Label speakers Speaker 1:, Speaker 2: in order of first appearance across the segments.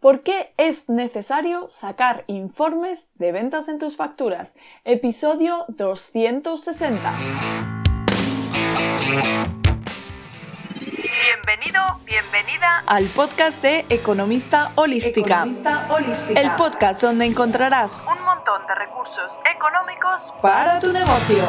Speaker 1: ¿Por qué es necesario sacar informes de ventas en tus facturas? Episodio 260. Bienvenida al podcast de Economista Holística. El podcast donde encontrarás un montón de recursos económicos para tu negocio.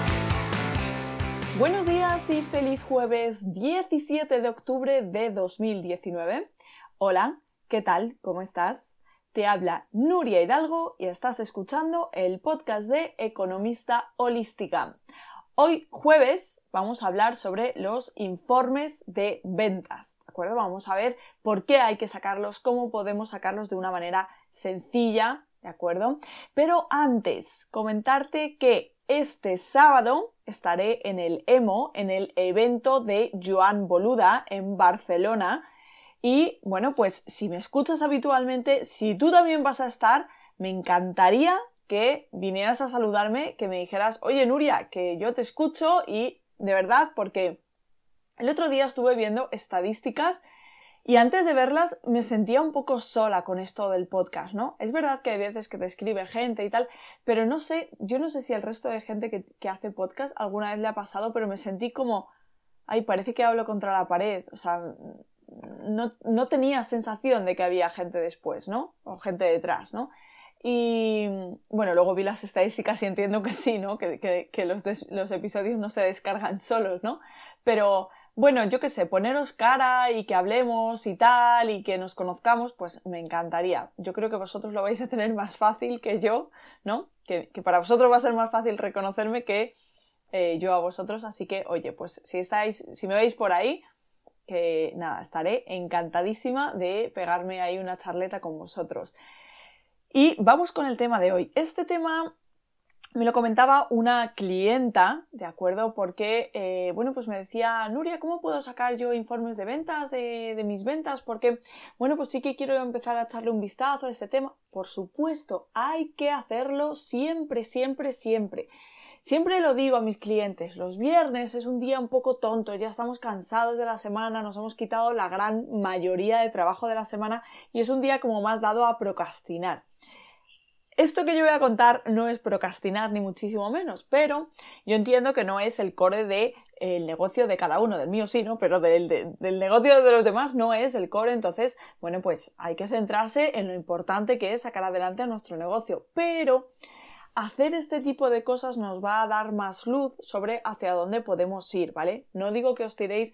Speaker 1: Buenos días y feliz jueves 17 de octubre de 2019. Hola, ¿qué tal? ¿Cómo estás? Te habla Nuria Hidalgo y estás escuchando el podcast de Economista Holística. Hoy jueves vamos a hablar sobre los informes de ventas, ¿de acuerdo? Vamos a ver por qué hay que sacarlos, cómo podemos sacarlos de una manera sencilla, ¿de acuerdo? Pero antes, comentarte que este sábado estaré en el EMO, en el evento de Joan Boluda en Barcelona. Y bueno, pues si me escuchas habitualmente, si tú también vas a estar, me encantaría que vinieras a saludarme, que me dijeras, oye Nuria, que yo te escucho y de verdad, porque el otro día estuve viendo estadísticas y antes de verlas me sentía un poco sola con esto del podcast, ¿no? Es verdad que hay veces que te escribe gente y tal, pero no sé, yo no sé si al resto de gente que hace podcast alguna vez le ha pasado, pero me sentí como, ay, parece que hablo contra la pared, o sea, no tenía sensación de que había gente después, ¿no? O gente detrás, ¿no? Y bueno, luego vi las estadísticas y entiendo que sí, ¿no? Que los episodios no se descargan solos, ¿no? Pero bueno, yo qué sé, poneros cara y que hablemos y tal y que nos conozcamos, pues me encantaría. Yo creo que vosotros lo vais a tener más fácil que yo, ¿no? Que para vosotros va a ser más fácil reconocerme que yo a vosotros. Así que, oye, pues si me veis por ahí, que nada, estaré encantadísima de pegarme ahí una charleta con vosotros. Y vamos con el tema de hoy. Este tema me lo comentaba una clienta, ¿de acuerdo? Porque, bueno, pues me decía, Nuria, ¿cómo puedo sacar yo informes de ventas, de mis ventas? Porque, bueno, pues sí que quiero empezar a echarle un vistazo a este tema. Por supuesto, hay que hacerlo siempre, siempre, siempre. Siempre lo digo a mis clientes, los viernes es un día un poco tonto, ya estamos cansados de la semana, nos hemos quitado la gran mayoría de trabajo de la semana y es un día como más dado a procrastinar. Esto que yo voy a contar no es procrastinar ni muchísimo menos, pero yo entiendo que no es el core del negocio de cada uno, del mío sí, ¿no? Pero del negocio de los demás no es el core, entonces, bueno, pues hay que centrarse en lo importante que es sacar adelante a nuestro negocio, pero hacer este tipo de cosas nos va a dar más luz sobre hacia dónde podemos ir, ¿vale? No digo que os tiréis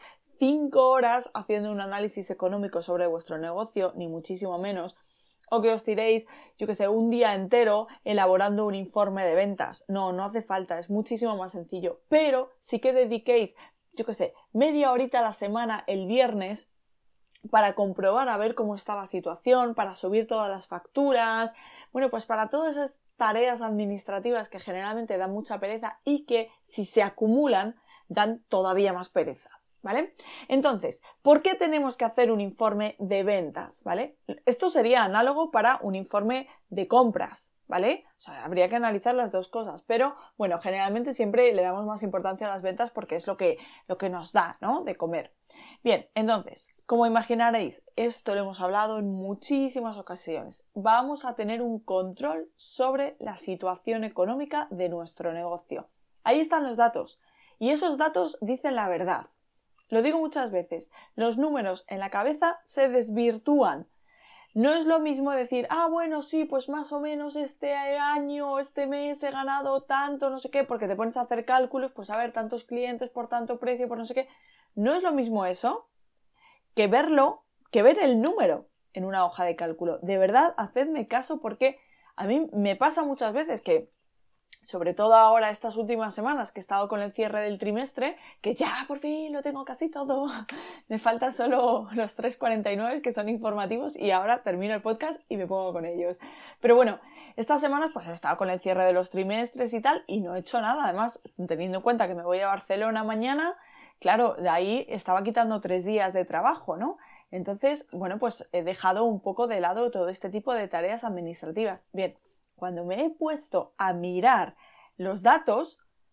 Speaker 1: 5 horas haciendo un análisis económico sobre vuestro negocio, ni muchísimo menos, o que os tiréis, yo que sé, un día entero elaborando un informe de ventas. No hace falta, es muchísimo más sencillo. Pero sí que dediquéis, yo que sé, media horita a la semana el viernes para comprobar a ver cómo está la situación, para subir todas las facturas, bueno, pues para todas esas tareas administrativas que generalmente dan mucha pereza y que si se acumulan dan todavía más pereza. ¿Vale? Entonces, ¿por qué tenemos que hacer un informe de ventas? ¿Vale? Esto sería análogo para un informe de compras, ¿vale? O sea, habría que analizar las dos cosas, pero bueno, generalmente siempre le damos más importancia a las ventas porque es lo que nos da, ¿no? De comer. Bien, entonces, como imaginaréis, esto lo hemos hablado en muchísimas ocasiones. Vamos a tener un control sobre la situación económica de nuestro negocio. Ahí están los datos y esos datos dicen la verdad. Lo digo muchas veces, los números en la cabeza se desvirtúan. No es lo mismo decir, bueno, sí, pues más o menos este año, este mes he ganado tanto, no sé qué, porque te pones a hacer cálculos, pues a ver, tantos clientes por tanto precio, por no sé qué. No es lo mismo eso que verlo, que ver el número en una hoja de cálculo. De verdad, hacedme caso porque a mí me pasa muchas veces que, sobre todo ahora estas últimas semanas que he estado con el cierre del trimestre, que ya por fin lo tengo casi todo, me faltan solo los 3,49 que son informativos y ahora termino el podcast y me pongo con ellos. Pero bueno, estas semanas pues he estado con el cierre de los trimestres y tal y no he hecho nada, además teniendo en cuenta que me voy a Barcelona mañana, claro, de ahí estaba quitando 3 días de trabajo, ¿no? Entonces, bueno, pues he dejado un poco de lado todo este tipo de tareas administrativas. Bien, cuando me he puesto a mirar los datos,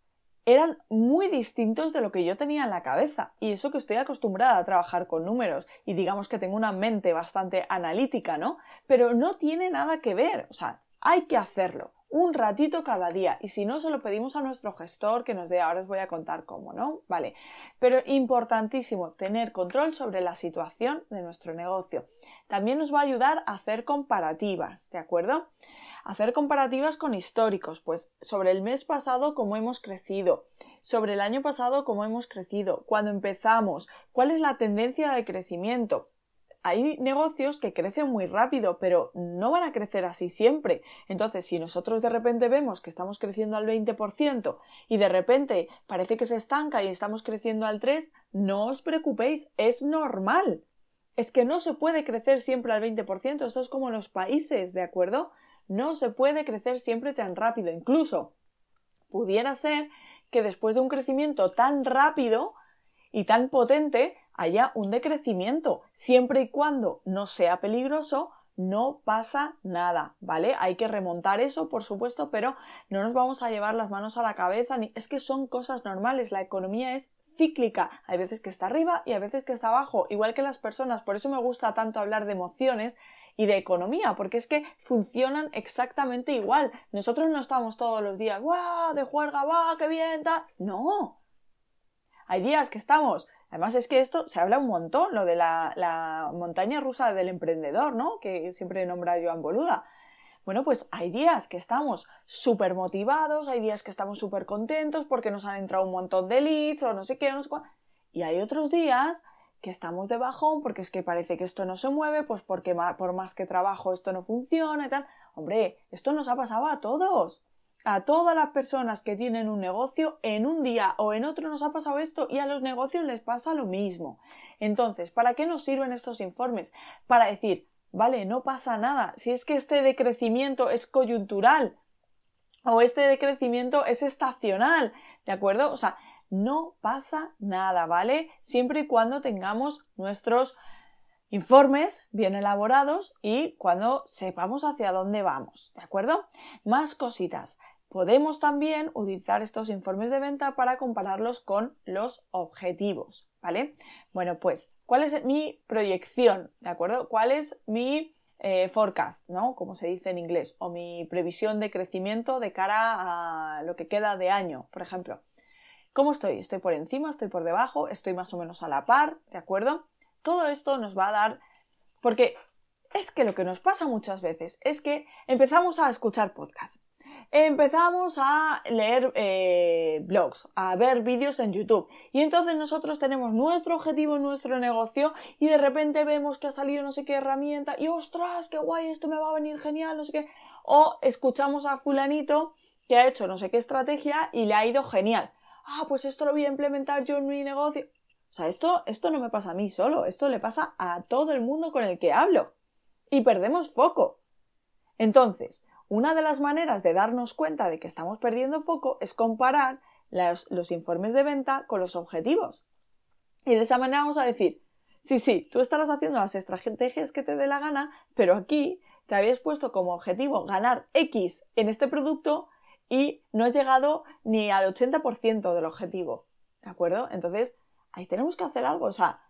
Speaker 1: eran muy distintos de lo que yo tenía en la cabeza. Y eso que estoy acostumbrada a trabajar con números y digamos que tengo una mente bastante analítica, ¿no? Pero no tiene nada que ver, o sea, hay que hacerlo. Un ratito cada día, y si no se lo pedimos a nuestro gestor que nos dé, ahora os voy a contar cómo, ¿no? Vale, pero importantísimo tener control sobre la situación de nuestro negocio. También nos va a ayudar a hacer comparativas, ¿de acuerdo? Hacer comparativas con históricos, pues sobre el mes pasado cómo hemos crecido, sobre el año pasado cómo hemos crecido, cuando empezamos, cuál es la tendencia de crecimiento. Hay negocios que crecen muy rápido, pero no van a crecer así siempre. Entonces, si nosotros de repente vemos que estamos creciendo al 20% y de repente parece que se estanca y estamos creciendo al 3%, no os preocupéis, es normal. Es que no se puede crecer siempre al 20%, esto es como los países, ¿de acuerdo? No se puede crecer siempre tan rápido. Incluso pudiera ser que después de un crecimiento tan rápido y tan potente haya un decrecimiento. Siempre y cuando no sea peligroso, no pasa nada, ¿vale? Hay que remontar eso, por supuesto, pero no nos vamos a llevar las manos a la cabeza. Es que son cosas normales. La economía es cíclica. Hay veces que está arriba y hay veces que está abajo. Igual que las personas. Por eso me gusta tanto hablar de emociones y de economía, porque es que funcionan exactamente igual. Nosotros no estamos todos los días, ¡guau! De juerga, ¡guau! ¡Qué bien! No. Hay días que estamos, además es que esto se habla un montón, lo de la montaña rusa del emprendedor, ¿no? Que siempre nombra Joan Boluda. Bueno, pues hay días que estamos súper motivados, hay días que estamos súper contentos porque nos han entrado un montón de leads o no sé qué, no sé cuál. Y hay otros días que estamos de bajón porque es que parece que esto no se mueve, pues porque por más que trabajo esto no funciona y tal. Hombre, esto nos ha pasado a todos. A todas las personas que tienen un negocio, en un día o en otro nos ha pasado esto y a los negocios les pasa lo mismo. Entonces, ¿para qué nos sirven estos informes? Para decir, vale, no pasa nada. Si es que este decrecimiento es coyuntural o este decrecimiento es estacional, ¿de acuerdo? O sea, no pasa nada, ¿vale? Siempre y cuando tengamos nuestros informes bien elaborados y cuando sepamos hacia dónde vamos, ¿de acuerdo? Más cositas. Podemos también utilizar estos informes de venta para compararlos con los objetivos, ¿vale? Bueno, pues, ¿cuál es mi proyección? ¿De acuerdo? ¿Cuál es mi forecast, ¿no? Como se dice en inglés, o mi previsión de crecimiento de cara a lo que queda de año, por ejemplo. ¿Cómo estoy? ¿Estoy por encima? ¿Estoy por debajo? ¿Estoy más o menos a la par? ¿De acuerdo? Todo esto nos va a dar... Porque es que lo que nos pasa muchas veces es que empezamos a escuchar podcasts, empezamos a leer blogs, a ver vídeos en YouTube y entonces nosotros tenemos nuestro objetivo en nuestro negocio y de repente vemos que ha salido no sé qué herramienta y ¡ostras, qué guay! Esto me va a venir genial, no sé qué. O escuchamos a fulanito que ha hecho no sé qué estrategia y le ha ido genial. Ah, pues esto lo voy a implementar yo en mi negocio. O sea, esto no me pasa a mí solo, esto le pasa a todo el mundo con el que hablo. Y perdemos foco. Entonces, una de las maneras de darnos cuenta de que estamos perdiendo foco es comparar los informes de venta con los objetivos. Y de esa manera vamos a decir, sí, tú estarás haciendo las estrategias que te dé la gana, pero aquí te habías puesto como objetivo ganar X en este producto y no has llegado ni al 80% del objetivo. ¿De acuerdo? Entonces, ahí tenemos que hacer algo, o sea,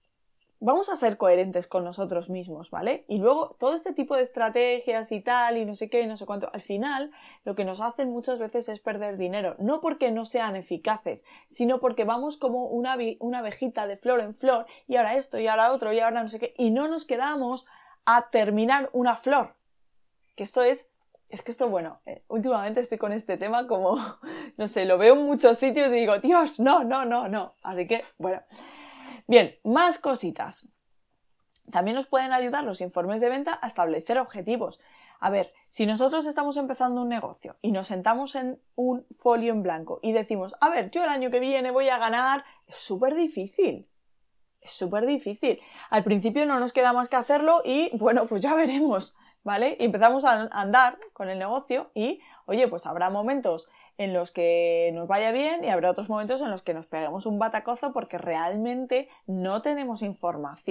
Speaker 1: vamos a ser coherentes con nosotros mismos, ¿vale? Y luego todo este tipo de estrategias y tal, y no sé qué, y no sé cuánto, al final lo que nos hacen muchas veces es perder dinero, no porque no sean eficaces, sino porque vamos como una abejita de flor en flor, y ahora esto, y ahora otro, y ahora no sé qué, y no nos quedamos a terminar una flor, que esto es que esto, bueno, últimamente estoy con este tema como, no sé, lo veo en muchos sitios y digo, Dios, no. Así que, bueno. Bien, más cositas. También nos pueden ayudar los informes de venta a establecer objetivos. A ver, si nosotros estamos empezando un negocio y nos sentamos en un folio en blanco y decimos, a ver, yo el año que viene voy a ganar, es súper difícil. Es súper difícil. Al principio no nos queda más que hacerlo y, bueno, pues ya veremos, ¿vale? Y empezamos a andar con el negocio y, oye, pues habrá momentos en los que nos vaya bien y habrá otros momentos en los que nos peguemos un batacazo porque realmente no tenemos información,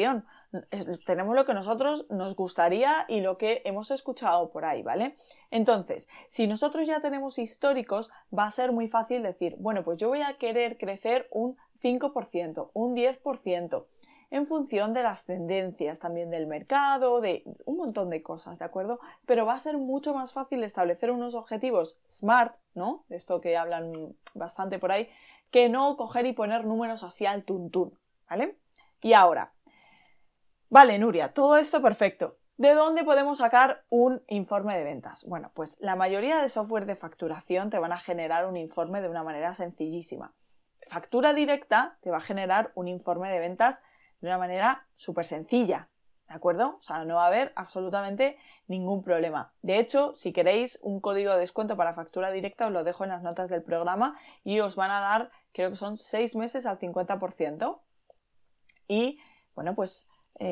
Speaker 1: tenemos lo que nosotros nos gustaría y lo que hemos escuchado por ahí, ¿vale? Entonces, si nosotros ya tenemos históricos, va a ser muy fácil decir, bueno, pues yo voy a querer crecer un 5%, un 10%, en función de las tendencias también del mercado, de un montón de cosas, ¿de acuerdo? Pero va a ser mucho más fácil establecer unos objetivos SMART, ¿no? De esto que hablan bastante por ahí, que no coger y poner números así al tuntún, ¿vale? Y ahora, vale, Nuria, todo esto perfecto. ¿De dónde podemos sacar un informe de ventas? Bueno, pues la mayoría de software de facturación te van a generar un informe de una manera sencillísima. Factura directa te va a generar un informe de ventas de una manera súper sencilla, ¿de acuerdo? O sea, no va a haber absolutamente ningún problema. De hecho, si queréis un código de descuento para factura directa, os lo dejo en las notas del programa y os van a dar, creo que son 6 meses al 50%. Y, bueno, pues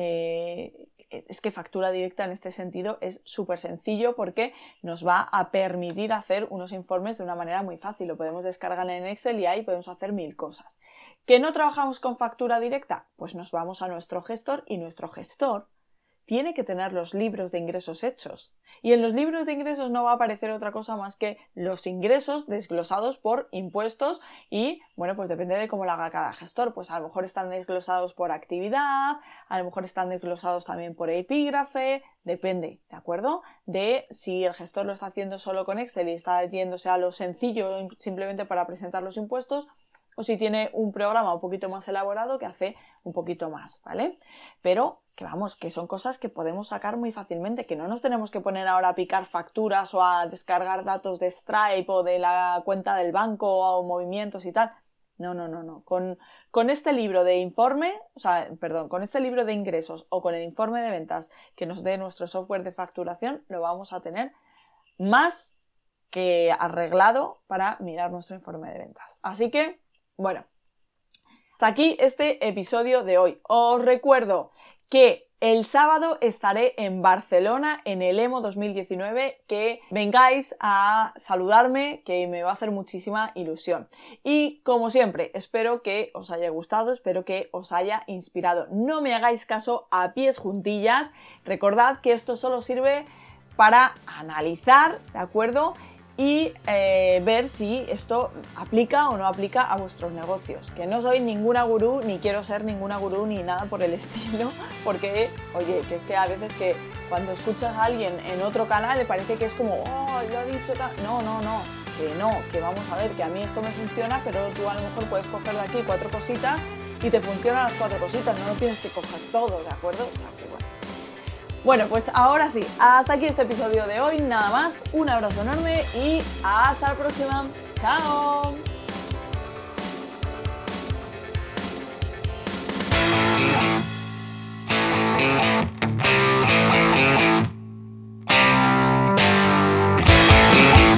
Speaker 1: es que factura directa en este sentido es súper sencillo porque nos va a permitir hacer unos informes de una manera muy fácil. Lo podemos descargar en Excel y ahí podemos hacer 1000 cosas. ¿Que no trabajamos con factura directa? Pues nos vamos a nuestro gestor y nuestro gestor tiene que tener los libros de ingresos hechos. Y en los libros de ingresos no va a aparecer otra cosa más que los ingresos desglosados por impuestos y, bueno, pues depende de cómo lo haga cada gestor. Pues a lo mejor están desglosados por actividad, a lo mejor están desglosados también por epígrafe, depende, ¿de acuerdo? De si el gestor lo está haciendo solo con Excel y está yéndose a lo sencillo simplemente para presentar los impuestos, o si tiene un programa un poquito más elaborado que hace un poquito más, ¿vale? Pero que vamos, que son cosas que podemos sacar muy fácilmente, que no nos tenemos que poner ahora a picar facturas o a descargar datos de Stripe o de la cuenta del banco o movimientos y tal. No. Con este libro de informe, con este libro de ingresos o con el informe de ventas que nos dé nuestro software de facturación, lo vamos a tener más que arreglado para mirar nuestro informe de ventas. Así que, bueno, hasta aquí este episodio de hoy. Os recuerdo que el sábado estaré en Barcelona en el EMO 2019, que vengáis a saludarme, que me va a hacer muchísima ilusión. Y como siempre, espero que os haya gustado, espero que os haya inspirado. No me hagáis caso a pies juntillas, recordad que esto solo sirve para analizar, ¿de acuerdo? Y ver si esto aplica o no aplica a vuestros negocios. Que no soy ninguna gurú, ni quiero ser ninguna gurú, ni nada por el estilo, porque, oye, que es que a veces que cuando escuchas a alguien en otro canal le parece que es como, oh, lo ha dicho tal. No, que vamos a ver, que a mí esto me funciona, pero tú a lo mejor puedes coger de aquí 4 cositas y te funcionan las 4 cositas, no lo tienes que coger todo, ¿de acuerdo? O sea, que bueno. Bueno, pues ahora sí, hasta aquí este episodio de hoy, nada más, un abrazo enorme y hasta la próxima. ¡Chao!